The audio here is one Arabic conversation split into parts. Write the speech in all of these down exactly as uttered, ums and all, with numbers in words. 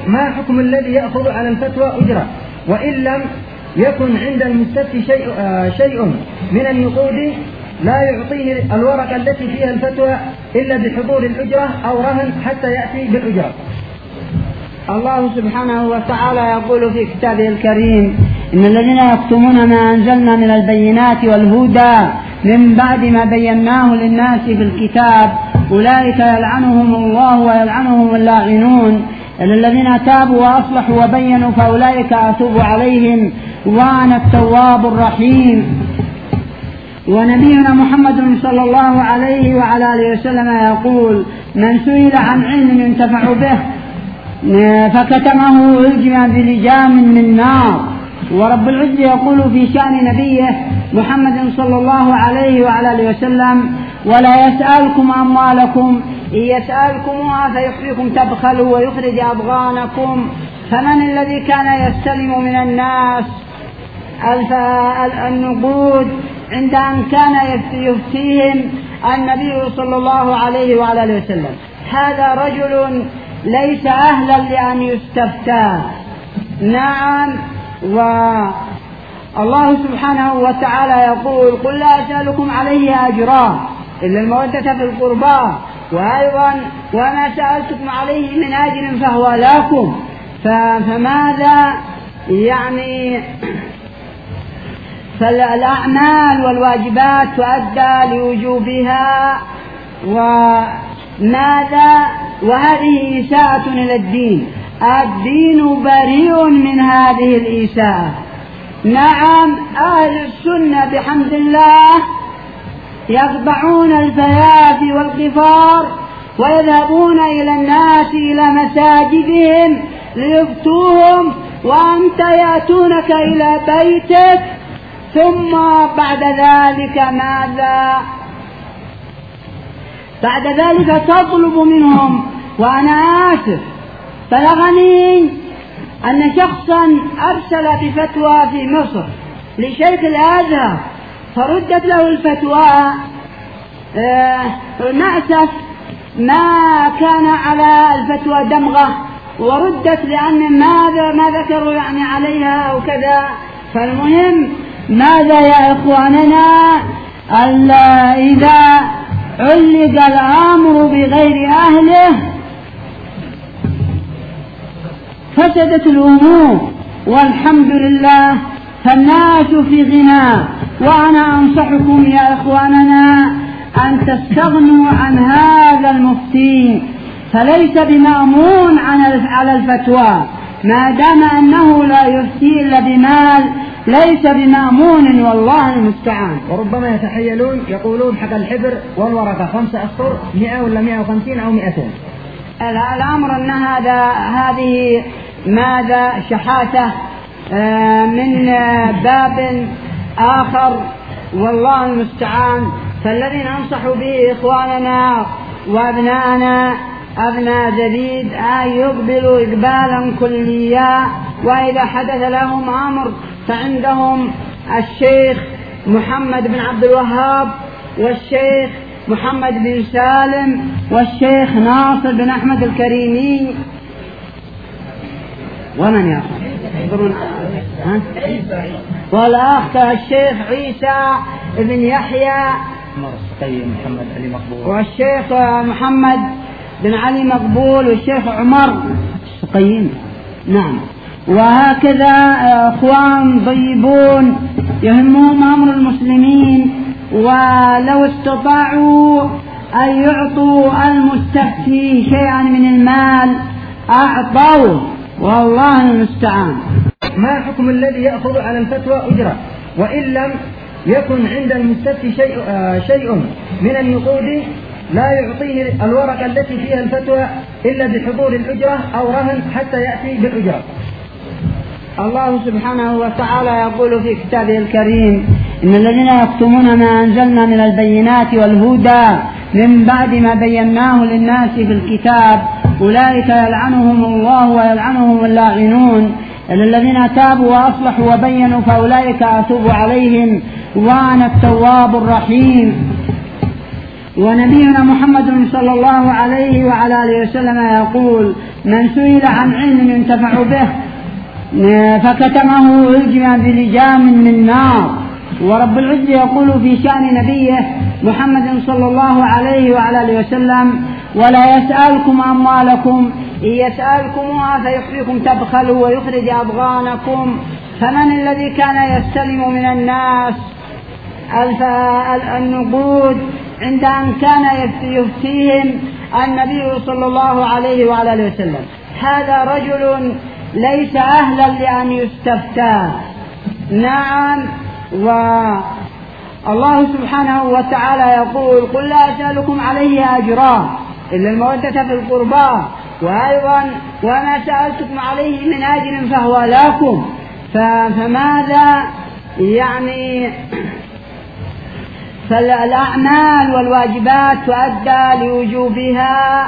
ما حكم الذي يأخذ على الفتوى أجرة وإن لم يكن عند المستفتي شيء, آه شيء من النقود لا يعطيه الورقة التي فيها الفتوى إلا بحضور الأجرة أو رهن حتى يأتي بالأجرة؟ الله سبحانه وتعالى يقول في كتابه الكريم: إن الذين يكتمون ما أنزلنا من البينات والهدى من بعد ما بيناه للناس في الكتاب أولئك يلعنهم الله ويلعنهم اللاعنون إلا الذين تابوا وأصلحوا وبينوا فأولئك أتوب عليهم وأنا التواب الرحيم. ونبينا محمد صلى الله عليه وعلى آله وسلم يقول: من سئل عن علم ينتفع به فكتمه ألجم بلجام من نار. ورب العزة يقول في شأن نبيه محمد صلى الله عليه وعلى آله وسلم: ولا يسألكم أموالكم إن يسألكمها فيحفيكم تبخلوا ويخرج أضغانكم. فمن الذي كان يستلم من الناس النقود عند أن كان يفتيهم النبي صلى الله عليه وعلى آله وسلم؟ هذا رجل ليس أهلا لأن يستفتى. نعم. والله سبحانه وتعالى يقول: قل لا أسألكم عليه أجرا إلا المودة في القربى، وأيضا وما سألتكم عليه من أجر فهو لكم. فماذا يعني؟ فالأعمال والواجبات تؤدى لوجوبها، وماذا؟ وهذه إساءة إلى الدين. الدين بريء من هذه الإساءة. نعم. أهل السنة بحمد الله يقطعون الفيافي والقفار ويذهبون إلى الناس إلى مساجدهم ليفتوهم، وأنت يأتونك إلى بيتك ثم بعد ذلك ماذا؟ بعد ذلك تطلب منهم. وأنا آسف، بلغني أن شخصا أرسل بفتوى في مصر لشيخ الأزهر فردت له الفتوى آه نأسف ما كان على الفتوى دمغة، وردت لأن ماذا ما ذكروا يعني عليها أو كذا. فالمهم ماذا يا إخواننا؟ إذا علق الأمر بغير أهله فسدت الأمور، والحمد لله فالناس في غنى. وأنا أنصحكم يا إخواننا أن تستغنوا عن هذا المفتي، فليس بمأمون على الفتوى ما دام أنه لا يفتي إلا بمال، ليس بمأمون والله المستعان. وربما يتحيلون يقولون حق الحبر والورقة خمسة أسطر مئة ولا مئة وخمسين أو مئتين. الأمر أن هذا هذه ماذا شحاتة من باب آخر والله المستعان. فالذي ننصح به إخواننا وأبناءنا أبناء جديد أن يقبلوا إقبالا كليا، وإذا حدث لهم أمر فعندهم الشيخ محمد بن عبد الوهاب والشيخ محمد بن سالم والشيخ ناصر بن أحمد الكريمي ومن يأخذ والأخ الشيخ عيسى بن يحيى محمد علي مقبول والشيخ محمد بن علي مقبول والشيخ عمر السقيم. نعم. وهكذا أخوان طيبون يهمهم أمر المسلمين، ولو استطاعوا أن يعطوا المستفتي شيئا من المال أعطوه والله المستعان. ما حكم الذي يأخذ على الفتوى أجرة وإن لم يكن عند المستفتي شيء, آه شيء من النقود لا يعطيه الورقة التي فيها الفتوى إلا بحضور الأجرة أو رهن حتى يأتي بالأجرة؟ الله سبحانه وتعالى يقول في كتابه الكريم: إن الذين يكتمون ما أنزلنا من البينات والهدى من بعد ما بيناه للناس في الكتاب أولئك يلعنهم الله ويلعنهم اللاعنون إلا الذين تابوا وأصلحوا وبينوا فأولئك أتوب عليهم وأنا التواب الرحيم. ونبينا محمد صلى الله عليه وعلى آله وسلم يقول: من سئل عن علم ينتفع به فكتمه ألجم بلجام من نار. ورب العزة يقول في شأن نبيه محمد صلى الله عليه وعلى آله وسلم: ولا يسألكم أموالكم إن يسألكمها فيحفيكم تبخلوا ويخرج أضغانكم. فمن الذي كان يستلم من الناس النقود عند أن كان يفتيهم النبي صلى الله عليه وعلى آله وسلم؟ هذا رجل ليس أهلا لأن يستفتى. نعم. والله سبحانه وتعالى يقول: قل لا أسألكم عليه أجرا إلا المودة في القربى، وأيضا وما سألتكم عليه من أجر فهو لكم. فماذا يعني؟ فالأعمال والواجبات تؤدى لوجوبها،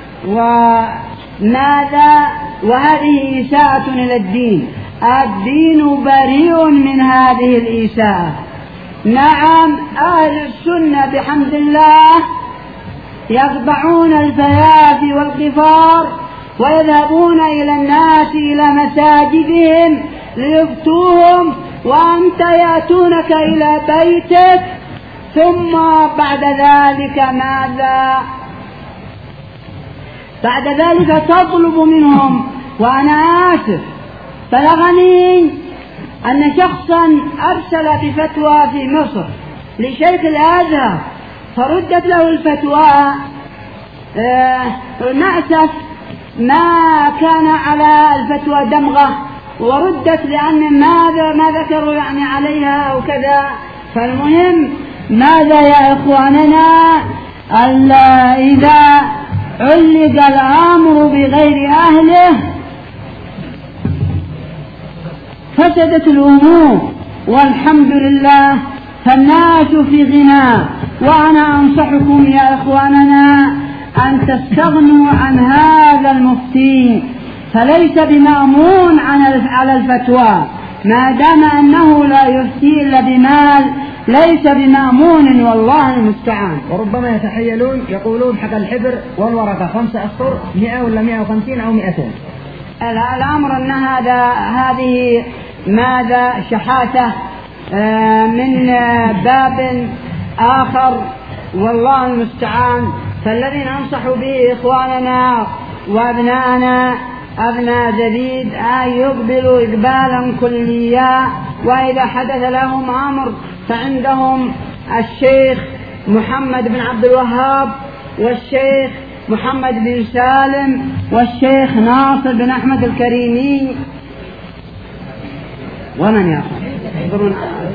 وماذا؟ وهذه إساءة إلى الدين. الدين بريء من هذه الإساءة. نعم. أهل السنة بحمد الله يخضعون الفيافي والغفار ويذهبون إلى الناس إلى مساجدهم ليفتوهم، وأنت يأتونك إلى بيتك ثم بعد ذلك ماذا؟ بعد ذلك تطلب منهم. وأنا آسف، بلغني أن شخصا أرسل بفتوى في مصر لشيخ الأزهر فردت له الفتوى. آه نأسف ما كان على الفتوى دمغة، وردت لأن ماذا ما ذكروا يعني عليها أو كذا. فالمهم ماذا يا إخواننا؟ إذا علق الأمر بغير أهله فسدت الأمور، والحمد لله فالناس في غنى. وأنا أنصحكم يا إخواننا أن تستغنوا عن هذا المفتي، فليس بمأمون على الفتوى ما دام أنه لا يفتي إلا بمال، ليس بمأمون والله المستعان. وربما يتحيلون يقولون حق الحبر والورقة خمسة أسطر مئة ولا مئة وخمسين أو مئتين. الأمر أن هذا هذه ماذا شحاتة من باب آخر والله المستعان. فالذي ننصح به إخواننا وأبناءنا أبناء جديد أن يقبلوا إقبالا كليا، وإذا حدث لهم أمر فعندهم الشيخ محمد بن عبد الوهاب والشيخ محمد بن سالم والشيخ ناصر بن أحمد الكريمي. ومن يأخذ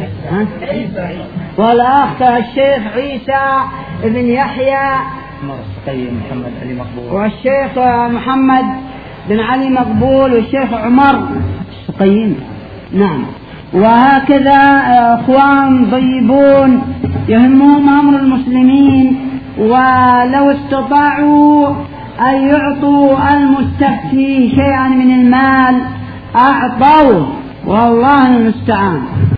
والأخ الشيخ عيسى بن يحيى محمد علي مقبول والشيخ محمد بن علي مقبول والشيخ عمر السقيم. نعم. وهكذا أخوان طيبون يهمهم أمر المسلمين، ولو استطاعوا أن يعطوا المستفتي شيئا من المال أعطوه والله المستعان.